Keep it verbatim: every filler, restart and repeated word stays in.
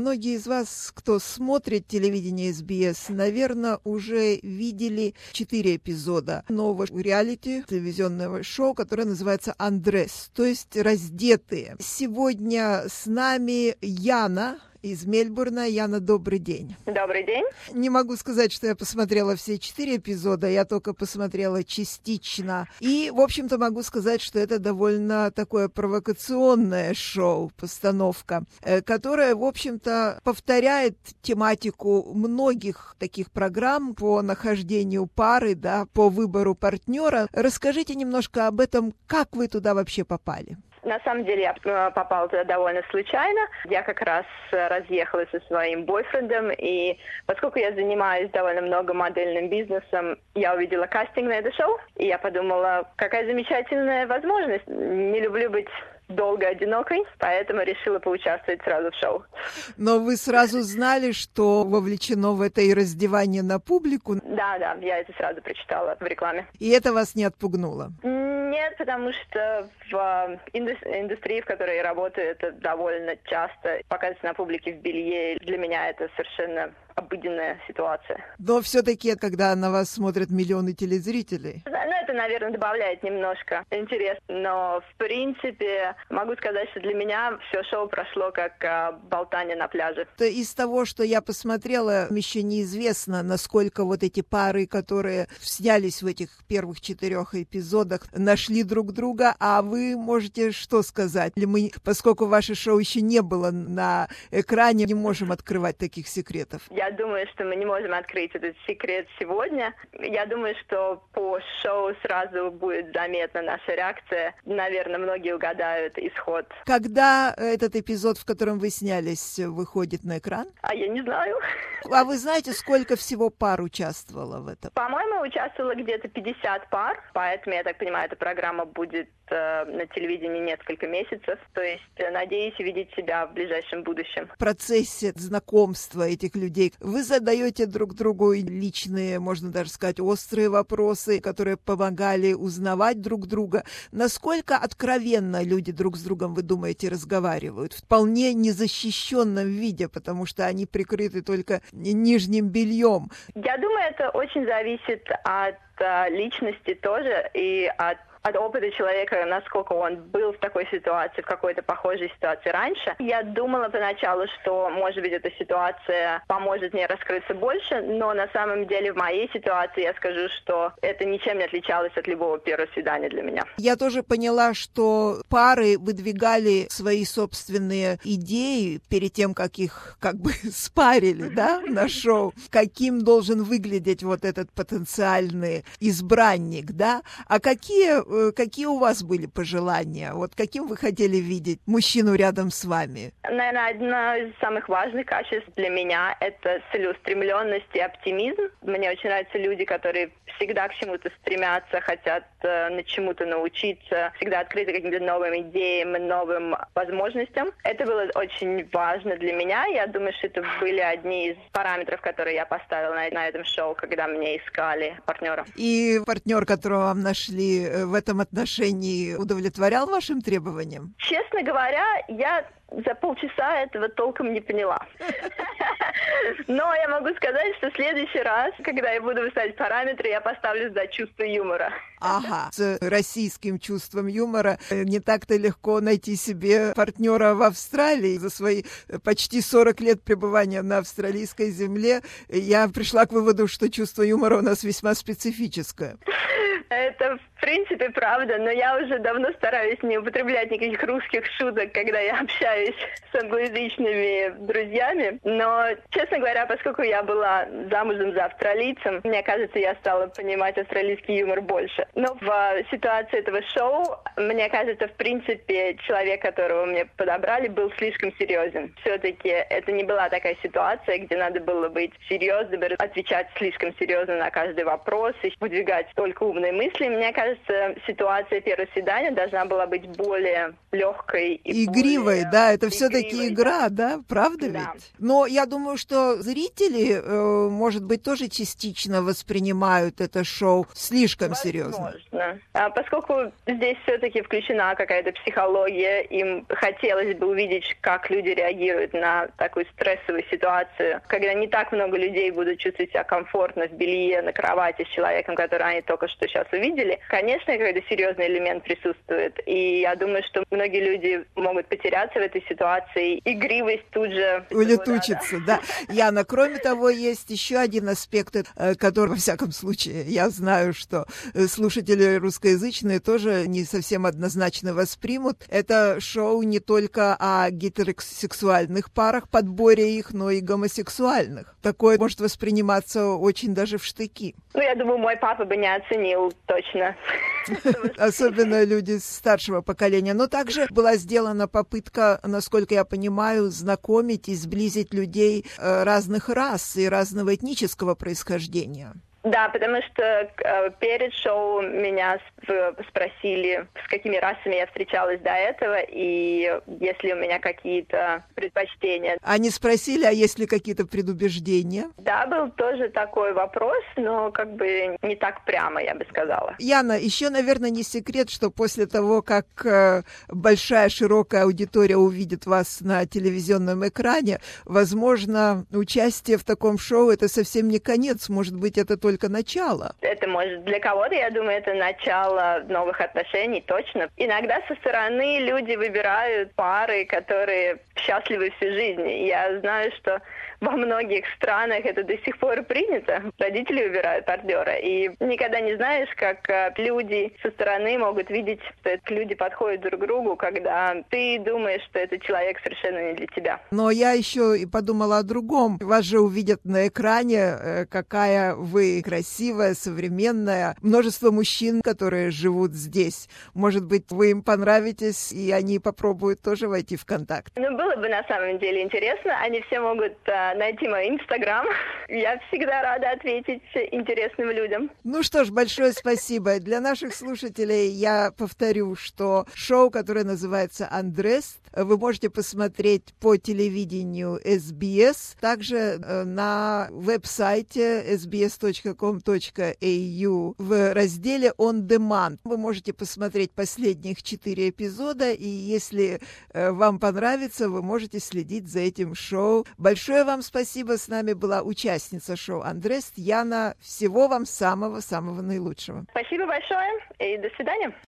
многие из вас, кто смотрит телевидение эс би эс, наверное, уже видели четыре эпизода нового реалити телевизионного шоу, которое называется «Undressed», то есть «Раздетые». Сегодня с нами Яна из Мельбурна. Яна, добрый день. Добрый день. Не могу сказать, что я посмотрела все четыре эпизода, я только посмотрела частично. И, в общем-то, могу сказать, что это довольно такое провокационное шоу, постановка, которая, в общем-то, повторяет тематику многих таких программ по нахождению пары, да, по выбору партнера. Расскажите немножко об этом, как вы туда вообще попали? На самом деле я попала туда довольно случайно. Я как раз разъехалась со своим бойфрендом, и поскольку я занимаюсь довольно много модельным бизнесом, я увидела кастинг на это шоу, и я подумала, какая замечательная возможность. Не люблю быть долго одинокой, поэтому решила поучаствовать сразу в шоу. Но вы сразу знали, что вовлечено в это и раздевание на публику? Да, да, я это сразу прочитала в рекламе. И это вас не отпугнуло? Нет, потому что в индустрии, в которой я работаю, это довольно часто показывается на публике в белье. Для меня это совершенно обыденная ситуация. Но все-таки, когда на вас смотрят миллионы телезрителей. Ну, это, наверное, добавляет немножко интерес. Но, в принципе, могу сказать, что для меня все шоу прошло как а, болтание на пляже. Из того, что я посмотрела, еще неизвестно, насколько вот эти пары, которые снялись в этих первых четырех эпизодах, нашли друг друга. А вы можете что сказать? Мы, поскольку ваше шоу еще не было на экране, не можем открывать таких секретов. Я думаю, что мы не можем открыть этот секрет сегодня. Я думаю, что по шоу сразу будет заметна наша реакция. Наверное, многие угадают исход. Когда этот эпизод, в котором вы снялись, выходит на экран? А я не знаю. А вы знаете, сколько всего пар участвовало в этом? По-моему, участвовало где-то пятьдесят пар, поэтому, я так понимаю, эта программа будет э, на телевидении несколько месяцев. То есть, э, надеюсь увидеть себя в ближайшем будущем. В процессе знакомства этих людей вы задаете друг другу личные, можно даже сказать, острые вопросы, которые помогали узнавать друг друга. Насколько откровенно люди друг с другом, вы думаете, разговаривают? В вполне незащищенном виде, потому что они прикрыты только нижним бельем. Я думаю, это очень зависит от а, личности тоже и от от опыта человека, насколько он был в такой ситуации, в какой-то похожей ситуации раньше. Я думала поначалу, что, может быть, эта ситуация поможет мне раскрыться больше, но на самом деле в моей ситуации я скажу, что это ничем не отличалось от любого первого свидания для меня. Я тоже поняла, что пары выдвигали свои собственные идеи перед тем, как их как бы спарили, да, на шоу. Каким должен выглядеть вот этот потенциальный избранник, да? А какие Какие у вас были пожелания? Вот каким вы хотели видеть мужчину рядом с вами? Наверное, одно из самых важных качеств для меня – это целеустремленность и оптимизм. Мне очень нравятся люди, которые всегда к чему-то стремятся, хотят э, на чему-то научиться, всегда открыты к каким-то новым идеям, новым возможностям. Это было очень важно для меня. Я думаю, что это были одни из параметров, которые я поставила на, на этом шоу, когда мне искали партнера. И партнер, которого вам нашли в этом отношении, удовлетворял вашим требованиям? Честно говоря, я за полчаса этого толком не поняла. Но я могу сказать, что в следующий раз, когда я буду выставить параметры, я поставлю за чувство юмора. Ага, с российским чувством юмора не так-то легко найти себе партнера в Австралии. За свои почти сорок лет пребывания на австралийской земле я пришла к выводу, что чувство юмора у нас весьма специфическое. Это, в принципе, правда, но я уже давно стараюсь не употреблять никаких русских шуток, когда я общаюсь с англоязычными друзьями. Но, честно говоря, поскольку я была замужем за австралийцем, мне кажется, я стала понимать австралийский юмор больше. Но в ситуации этого шоу, мне кажется, в принципе, человек, которого мне подобрали, был слишком серьезен. Все-таки это не была такая ситуация, где надо было быть серьезным, отвечать слишком серьезно на каждый вопрос и выдвигать только умные мысли. Мне кажется, ситуация первого свидания должна была быть более легкой и игривой, более... да, это все-таки игра, да, да, правда да. ведь? Но я думаю, что зрители, э, может быть, тоже частично воспринимают это шоу слишком серьезно. Возможно. А поскольку здесь все-таки включена какая-то психология, им хотелось бы увидеть, как люди реагируют на такую стрессовую ситуацию, когда не так много людей будут чувствовать себя комфортно в белье, на кровати с человеком, которого они только что сейчас увидели. Конечно, какой-то серьезный элемент присутствует. И я думаю, что многие люди могут потеряться в этой ситуации. Игривость тут же... улетучится, да. Яна, кроме того, есть еще один аспект, который, во всяком случае, я знаю, что слушатели русскоязычные тоже не совсем однозначно воспримут. Это шоу не только о гетеросексуальных парах, подборе их, но и гомосексуальных. Такое может восприниматься очень даже в штыки. Ну, я думаю, мой папа бы не оценил точно. Особенно люди старшего поколения. Но также была сделана попытка, насколько я понимаю, знакомить и сблизить людей разных рас и разного этнического происхождения. Да, потому что э, перед шоу меня сп- спросили, с какими расами я встречалась до этого, и есть ли у меня какие-то предпочтения. Они спросили, а есть ли какие-то предубеждения? Да, был тоже такой вопрос, но как бы не так прямо, я бы сказала. Яна, еще, наверное, не секрет, что после того, как э, большая широкая аудитория увидит вас на телевизионном экране, возможно, участие в таком шоу — это совсем не конец, может быть, это только начало. Это может для кого-то, я думаю, это начало новых отношений, точно. Иногда со стороны люди выбирают пары, которые счастливы всю жизнь. Я знаю, что во многих странах это до сих пор принято. Родители выбирают партнера. И никогда не знаешь, как люди со стороны могут видеть, что это люди подходят друг к другу, когда ты думаешь, что этот человек совершенно не для тебя. Но я еще и подумала о другом. Вас же увидят на экране, какая вы красивая, современная. Множество мужчин, которые живут здесь. Может быть, вы им понравитесь, и они попробуют тоже войти в контакт. Ну, было бы на самом деле интересно. Они все могут а, найти мой Инстаграм. Я всегда рада ответить интересным людям. Ну что ж, большое спасибо. Для наших слушателей я повторю, что шоу, которое называется «Undressed», вы можете посмотреть по телевидению эс би эс, также на веб-сайте эс би эс точка ком точка эй ю в разделе «On Demand». Вы можете посмотреть последних четыре эпизода, и если вам понравится, вы можете следить за этим шоу. Большое вам спасибо. С нами была участница шоу «Undressed» Яна. Всего вам самого-самого наилучшего. Спасибо большое и до свидания.